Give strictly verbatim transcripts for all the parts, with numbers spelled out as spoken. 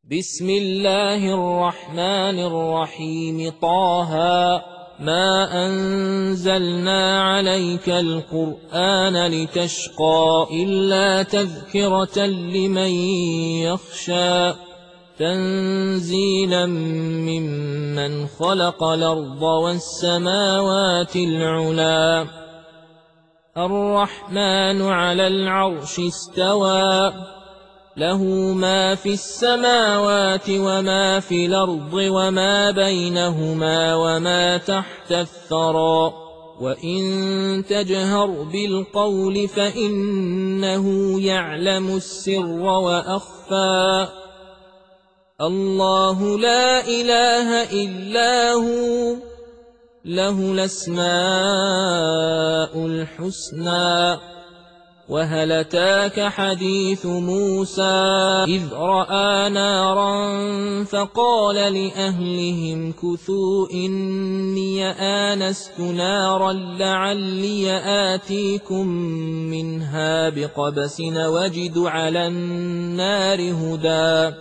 بسم الله الرحمن الرحيم طه ما أنزلنا عليك القرآن لتشقى إلا تذكرة لمن يخشى تنزيلا ممن خلق الأرض والسماوات العلى الرحمن على العرش استوى له ما في السماوات وما في الأرض وما بينهما وما تحت الثرى وإن تجهر بالقول فإنه يعلم السر وأخفى الله لا إله إلا هو له الأسماء الحسنى وهل أتاك حديث موسى إذ رأى نارا فقال لأهلهم كثوا إني آنست نارا لعلي آتيكم منها بقبس وجد على النار هدى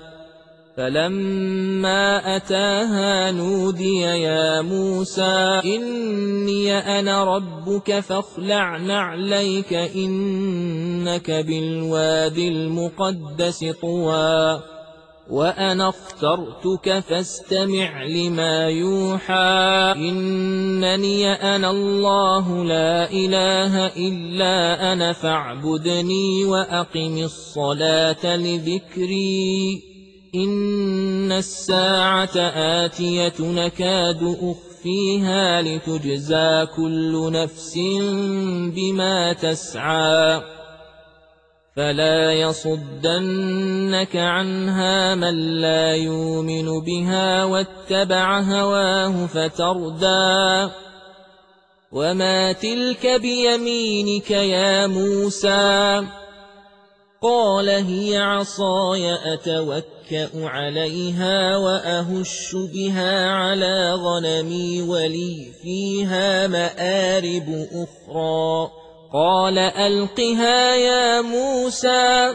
فلما أتاها نودي يا موسى إني أنا ربك فاخلع نعليك إنك بالوادي المقدس طوى وأنا اخترتك فاستمع لما يوحى إنني أنا الله لا إله إلا أنا فاعبدني وأقم الصلاة لذكري إن الساعة آتية نكاد أخفيها لتجزى كل نفس بما تسعى فلا يصدنك عنها من لا يؤمن بها واتبع هواه فتردى وما تلك بيمينك يا موسى قال هي عصاي أتوكأ عليها وأهش بها على غنمي ولي فيها مآرب أخرى قال ألقها يا موسى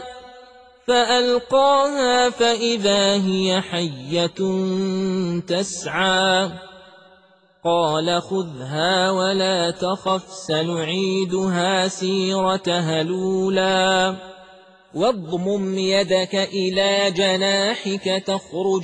فألقاها فإذا هي حية تسعى قال خذها ولا تخف سنعيدها سيرتها الأولى واضمم يدك إلى جناحك تخرج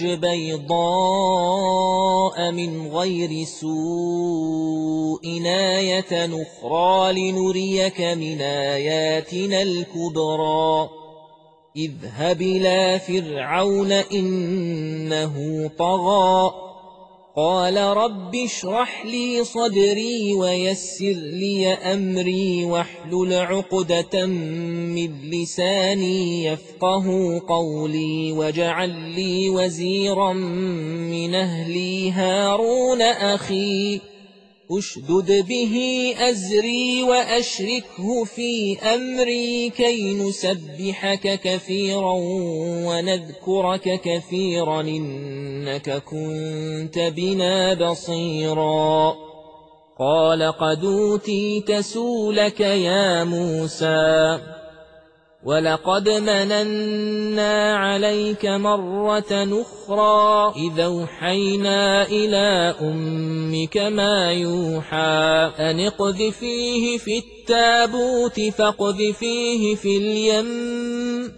بيضاء من غير سوء آية أخرى لنريك من آياتنا الكبرى اذهب إلى فرعون إنه طغى قال رب اشرح لي صدري ويسر لي أمري واحلل عقدة من لساني يفقه قولي واجعل لي وزيرا من أهلي هارون أخي أشدد به أزري وأشركه في أمري كي نسبحك كثيرا ونذكرك كثيرا إنك كنت بنا بصيرا قال قد أوتيت سؤلك يا موسى ولقد مننا عليك مرة أخرى إذا أوحينا إلى أمك ما يوحى أن اقذفيه في التابوت فاقذفيه في اليم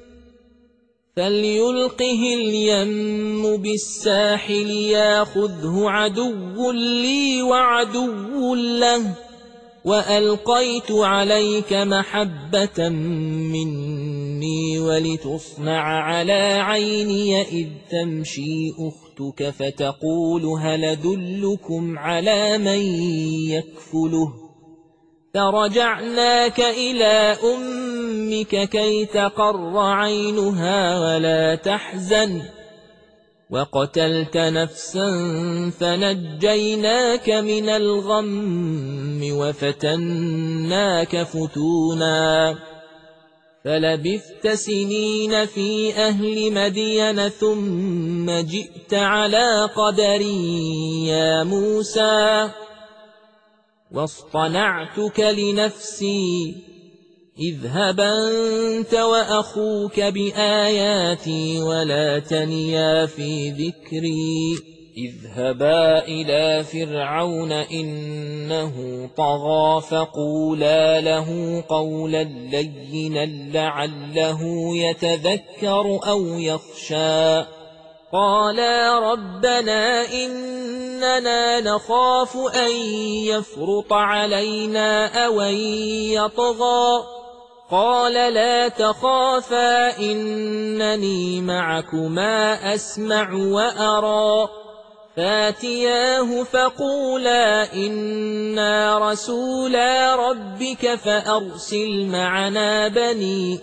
فليلقه اليم بالساحل ياخذه عدو لي وعدو له وألقيت عليك محبة مني ولتصنع على عيني إذ تمشي أختك فتقول هل أدلكم على من يكفله فرجعناك إلى أمك كي تقر عينها ولا تحزن وقتلت نفسا فنجيناك من الغم وفتناك فتونا فلبثت سنين في أهل مدين ثم جئت على قدري يا موسى واصطنعتك لنفسي اذهب أنت وأخوك بآياتي ولا تنيا في ذكري اذهبا إلى فرعون إنه طغى فقولا له قولا لينا لعله يتذكر أو يخشى قالا ربنا إننا نخاف أن يفرط علينا أو أن يطغى قال لا تخافا إنني معكما أسمع وأرى فاتياه فقولا إنا رسولا ربك فأرسل معنا بني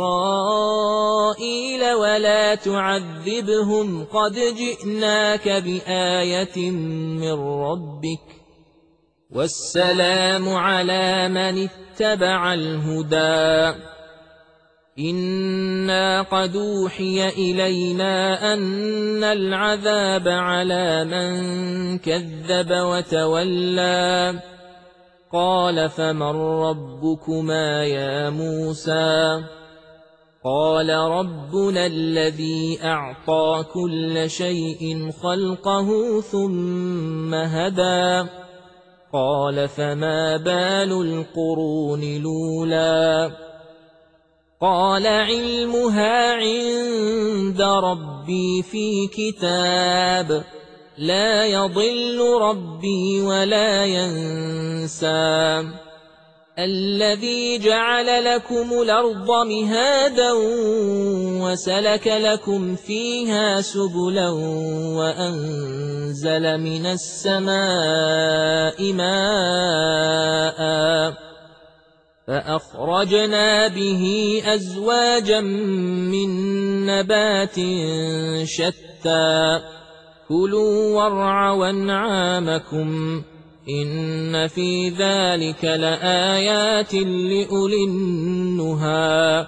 إسرائيل ولا تعذبهم قد جئناك بآية من ربك والسلام على من اتبع الهدى إنا قد أوحي إلينا أن العذاب على من كذب وتولى قال فمن ربكما يا موسى قال ربنا الذي أعطى كل شيء خلقه ثم هدى قال فما بال القرون الأولى قال علمها عند ربي في كتاب لا يضل ربي ولا ينسى الذي جعل لكم الأرض مهادا وسلك لكم فيها سبلا وأنزل من السماء ماء فأخرجنا به أزواجا من نبات شتى كلوا وارعوا أنعامكم إن في ذلك لآيات لأولي النهى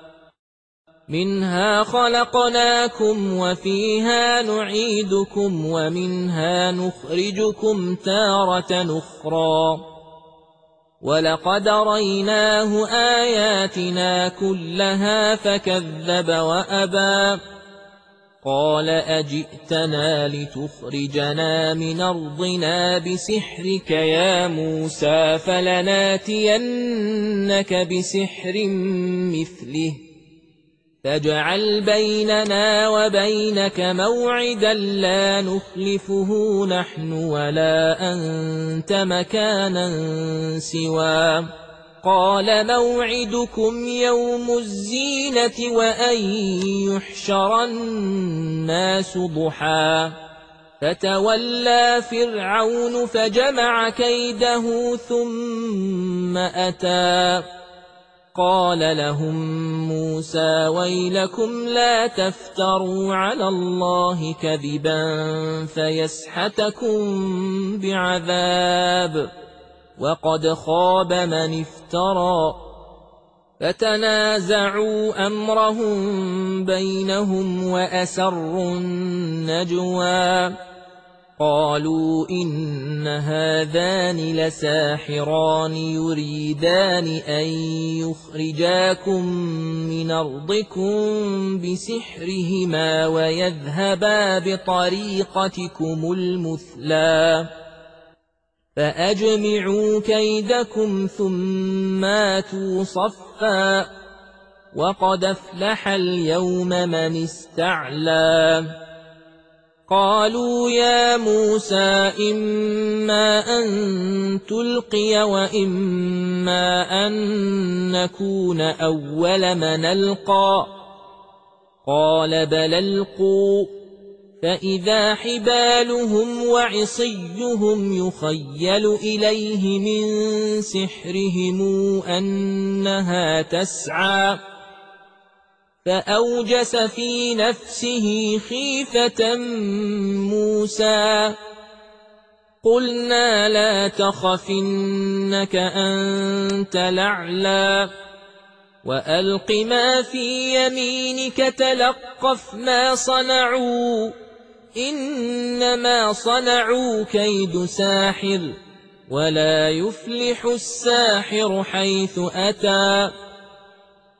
منها خلقناكم وفيها نعيدكم ومنها نخرجكم تارة أخرى ولقد ريناه آياتنا كلها فكذب وأبى قال أجئتنا لتخرجنا من أرضنا بسحرك يا موسى فلناتينك بسحر مثله فاجعل بيننا وبينك موعدا لا نخلفه نحن ولا أنت مكانا سوى قال موعدكم يوم الزينة وأن يحشر الناس ضحى فتولى فرعون فجمع كيده ثم أتى قال لهم موسى ويلكم لا تفتروا على الله كذبا فيسحتكم بعذاب وقد خاب من افترى فتنازعوا أمرهم بينهم وأسروا النجوى قالوا إن هذان لساحران يريدان أن يخرجاكم من أرضكم بسحرهما ويذهبا بطريقتكم المثلى فأجمعوا كيدكم ثم آتوا صفا وقد أفلح اليوم من استعلى قالوا يا موسى إما أن تلقي وإما أن نكون أول من ألقى قال بل ألقوا فإذا حبالهم وعصيهم يخيل إليه من سحرهم أنها تسعى فأوجس في نفسه خيفة موسى قلنا لا تخف إنك أنت الأعلى وألق ما في يمينك تلقف ما صنعوا إنما صنعوا كيد ساحر ولا يفلح الساحر حيث أتى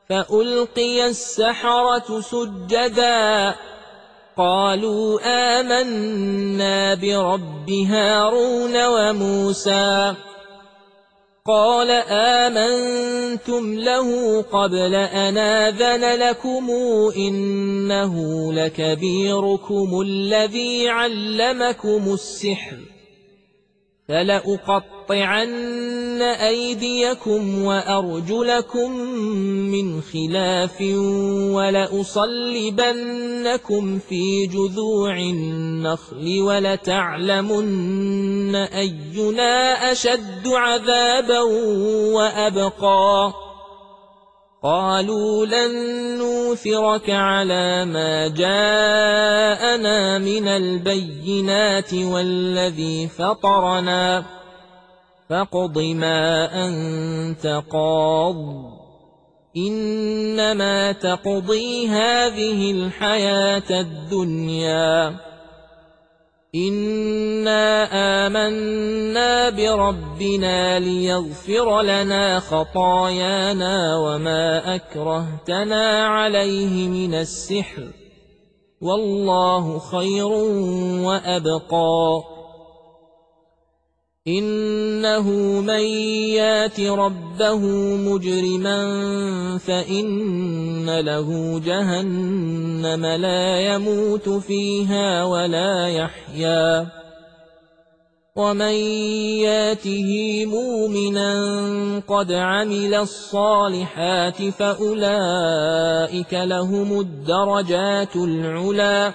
فألقي السحرة سجدا قالوا آمنا برب هارون وموسى قال آمنتم له قبل أن آذن لكم إنه لكبيركم الذي علمكم السحر فلأقطعن أيديكم وأرجلكم من خلاف ولأصلبنكم في جذوع النخل ولتعلمن أينا أشد عذابا وأبقى قالوا لن نوثرك على ما جاءنا من البينات والذي فطرنا فاقض ما أنت قاض إنما تقضي هذه الحياة الدنيا إنا آمنا بربنا ليغفر لنا خطايانا وما أكرهتنا عليه من السحر والله خير وأبقى إنه من يات ربه مجرما فإن له جهنم لا يموت فيها ولا يحيا ومن ياته مؤمنا قد عمل الصالحات فأولئك لهم الدرجات العلى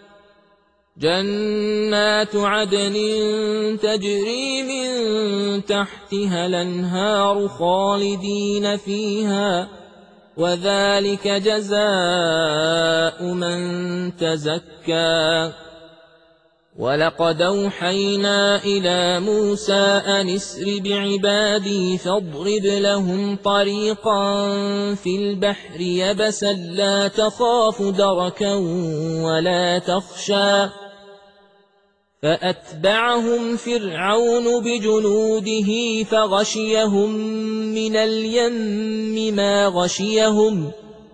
جنات عدن تجري من تحتها الأنهار خالدين فيها وذلك جزاء من تزكى ولقد أوحينا إلى موسى أن اسر بعبادي فاضرب لهم طريقا في البحر يبسا لا تخاف دركا ولا تخشى فأتبعهم فرعون بجنوده فغشيهم من اليم ما غشيهم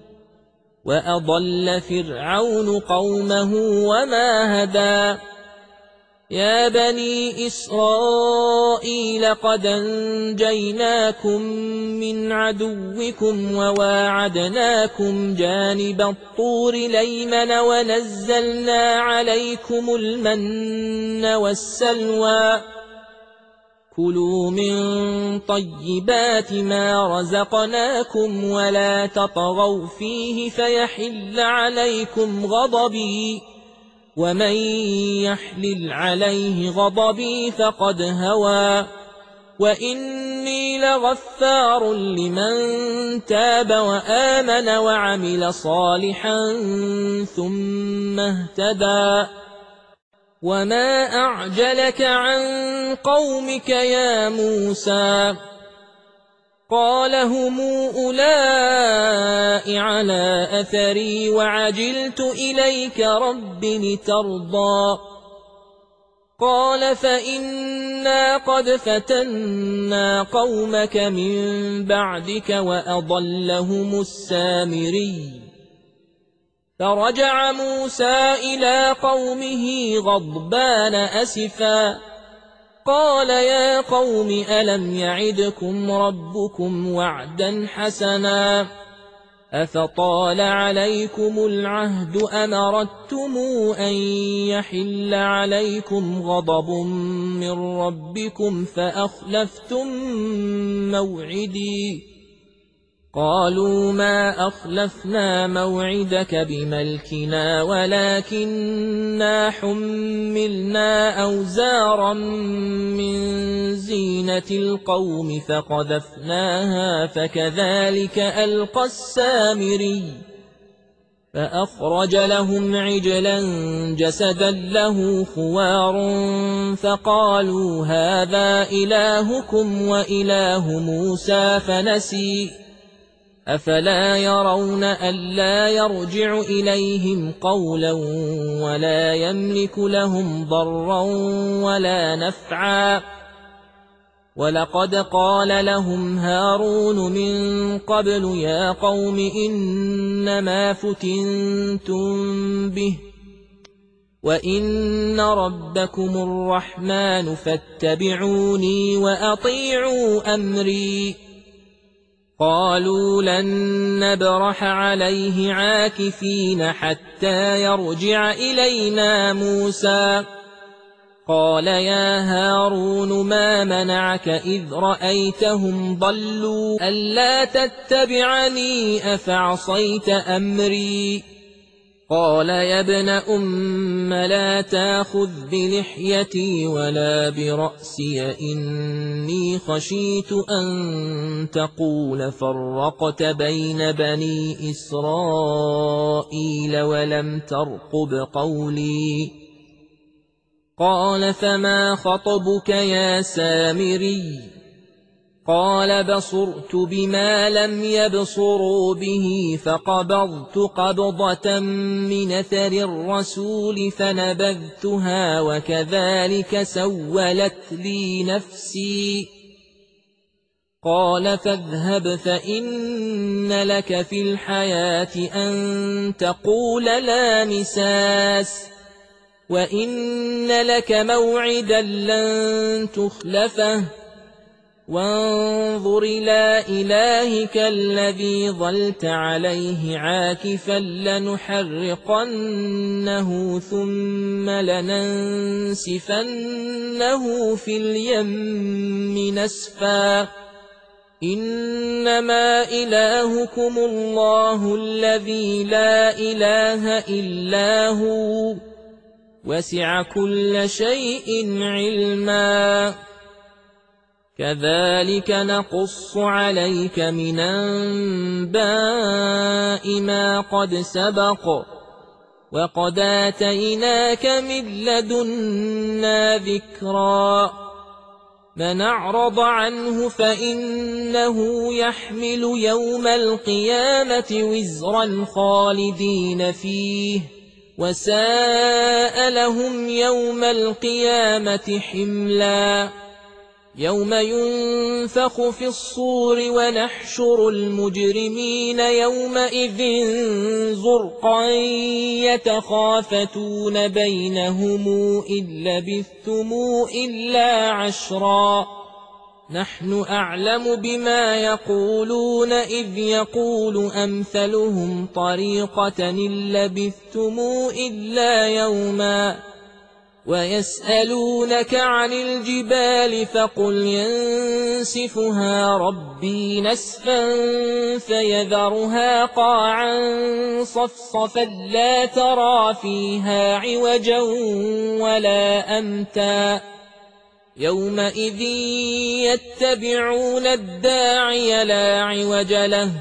وأضل فرعون قومه وما هدى يا بني إسرائيل قد أنجيناكم من عدوكم وواعدناكم جانب الطور الأيمن ونزلنا عليكم المن والسلوى كلوا من طيبات ما رزقناكم ولا تطغوا فيه فيحل عليكم غضبي ومن يحلل عليه غضبي فقد هوى وإني لغفار لمن تاب وآمن وعمل صالحا ثم اهتدى وما أعجلك عن قومك يا موسى قال هم أولئك على أثري وعجلت إليك رب لترضى قال فإنا قد فتنا قومك من بعدك وأضلهم السامري فرجع موسى إلى قومه غضبان أسفا قال يا قوم ألم يعدكم ربكم وعدا حسنا أفطال عليكم العهد أم أردتم أن يحل عليكم غضب من ربكم فأخلفتم موعدي قالوا ما أخلفنا موعدك بملكنا ولكننا حملنا أوزارا من زينة القوم فقذفناها فكذلك ألقى السامري فأخرج لهم عجلا جسدا له خوار فقالوا هذا إلهكم وإله موسى فنسي أفلا يرون ألا يرجع إليهم قولا ولا يملك لهم ضرا ولا نفعا ولقد قال لهم هارون من قبل يا قوم إنما فتنتم به وإن ربكم الرحمن فاتبعوني وأطيعوا أمري قالوا لن نبرح عليه عاكفين حتى يرجع إلينا موسى قال يا هارون ما منعك إذ رأيتهم ضلوا ألا تتبعني أفعصيت أمري قال يا ابن أم لا تأخذ بلحيتي ولا برأسي إني خشيت أن تقول فرقت بين بني إسرائيل ولم ترقب قولي قال فما خطبك يا سامري قال بصرت بما لم يبصروا به فقبضت قبضة من أثر الرسول فنبذتها وكذلك سولت لي نفسي قال فاذهب فإن لك في الحياة أن تقول لا مساس وإن لك موعدا لن تخلفه وانظر إلى إلهك الذي ظلت عليه عاكفا لنحرقنه ثم لننسفنه في اليم نسفا إنما إلهكم الله الذي لا إله إلا هو وسع كل شيء علما كذلك نقص عليك من أنباء ما قد سبق وقد آتيناك من لدنا ذكرا من أعرض عنه فإنه يحمل يوم القيامة وزرا خالدين فيه وساء لهم يوم القيامة حملا يوم ينفخ في الصور ونحشر المجرمين يومئذ زرقا يتخافتون بينهم إن لبثتم إلا عشرا نحن أعلم بما يقولون إذ يقول أمثلهم طريقة إن لبثتم إلا يوما ويسألونك عن الجبال فقل ينسفها ربي نسفا فيذرها قاعا صفصفا لا ترى فيها عوجا ولا أمتا يومئذ يتبعون الداعي لا عوج له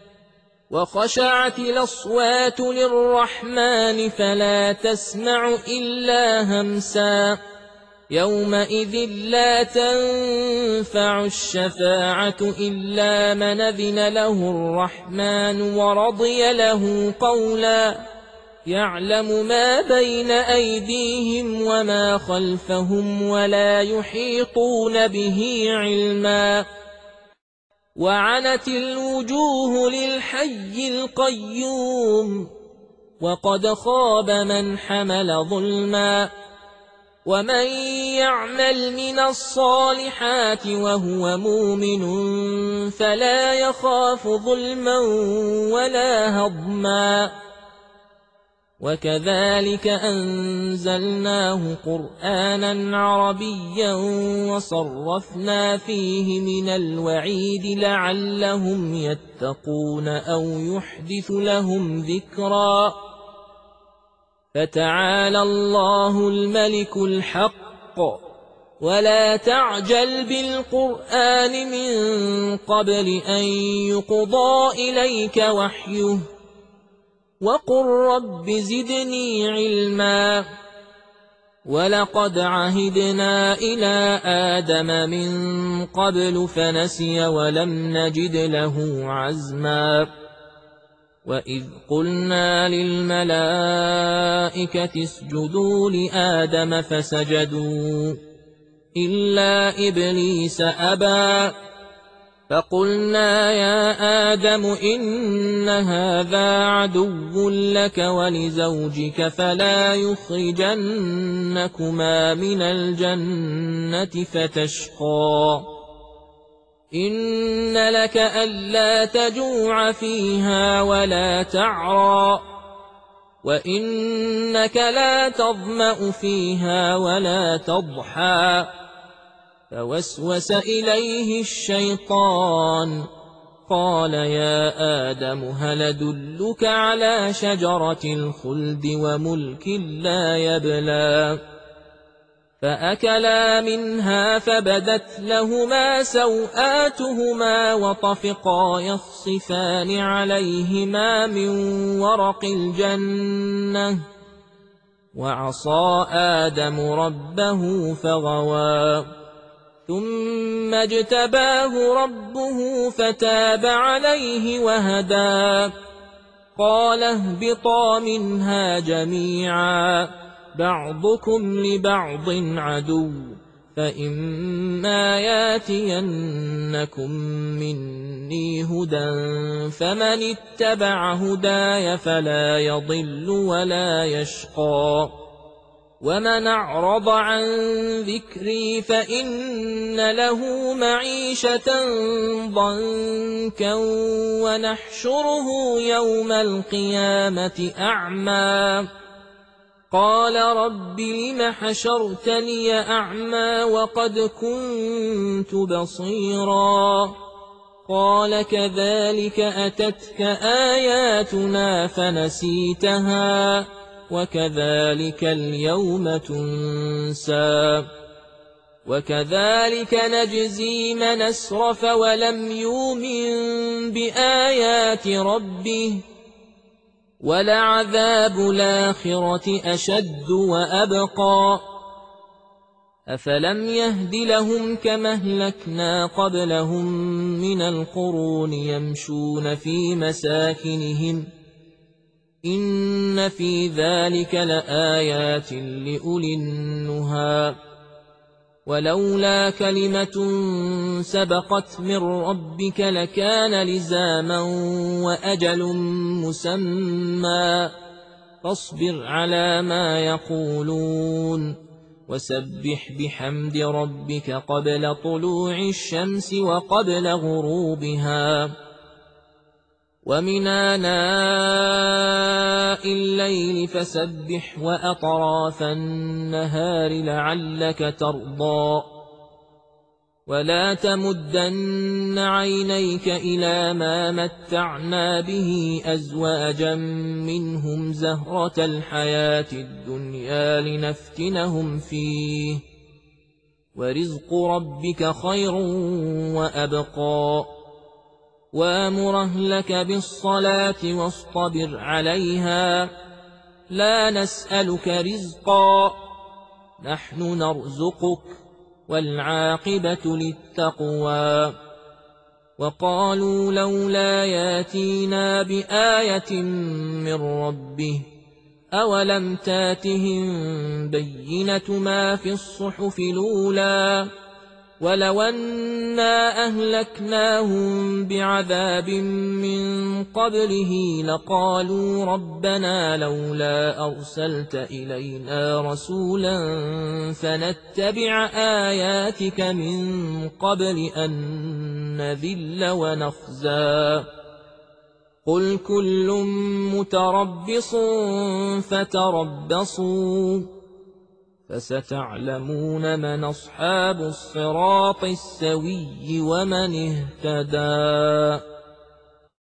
وخشعت الأصوات للرحمن فلا تسمع إلا همسا يومئذ لا تنفع الشفاعة إلا من أذن له الرحمن ورضي له قولا يعلم ما بين أيديهم وما خلفهم ولا يحيطون به علما وعنت الوجوه للحي القيوم وقد خاب من حمل ظلما ومن يعمل من الصالحات وهو مؤمن فلا يخاف ظلما ولا هضما وكذلك أنزلناه قرآنا عربيا وصرفنا فيه من الوعيد لعلهم يتقون أو يحدث لهم ذكرا فتعالى الله الملك الحق ولا تعجل بالقرآن من قبل أن يقضى إليك وحيه وقل رب زدني علما ولقد عهدنا إلى آدم من قبل فنسي ولم نجد له عزما وإذ قلنا للملائكة اسجدوا لآدم فسجدوا إلا إبليس أبى فقلنا يا آدم إن هذا عدو لك ولزوجك فلا يخرجنكما من الجنة فتشقى إن لك ألا تجوع فيها ولا تعرى وإنك لا تظمأ فيها ولا تضحى فوسوس إليه الشيطان قال يا آدم هل أدلك على شجرة الخلد وملك لا يبلى فأكلا منها فبدت لهما سوآتهما وطفقا يخصفان عليهما من ورق الجنة وعصى آدم ربه فغوى ثم اجتباه ربه فتاب عليه وهدى قال اهبطا منها جميعا بعضكم لبعض عدو فإما ياتينكم مني هدى فمن اتبع هداي فلا يضل ولا يشقى ومن أعرض عن ذكري فإن له معيشة ضنكا ونحشره يوم القيامة أعمى قال رب لم حشرتني أعمى وقد كنت بصيرا قال كذلك أتتك آياتنا فنسيتها وكذلك اليوم تنسى وكذلك نجزي من أسرف ولم يؤمن بآيات ربه ولعذاب الآخرة أشد وأبقى أفلم يهد لهم كما أهلكنا قبلهم من القرون يمشون في مساكنهم إن في ذلك لآيات لأولي النهى ولولا كلمة سبقت من ربك لكان لزاما وأجل مسمى فاصبر على ما يقولون وسبح بحمد ربك قبل طلوع الشمس وقبل غروبها ومن آناء الليل فسبح وأطراف النهار لعلك ترضى ولا تمدن عينيك إلى ما متعنا به أزواجا منهم زهرة الحياة الدنيا لنفتنهم فيه ورزق ربك خير وأبقى وامر أهلك بالصلاة واصطبر عليها لا نسألك رزقا نحن نرزقك والعاقبة للتقوى وقالوا لولا ياتينا بآية من ربه أولم تاتهم بينة ما في الصحف الأولى ولو أنا أهلكناهم بعذاب من قبله لقالوا ربنا لولا أرسلت إلينا رسولا فنتبع آياتك من قبل أن نذل ونخزى قل كل متربص فتربصوا فستعلمون من أصحاب الصراط السوي ومن اهتدى.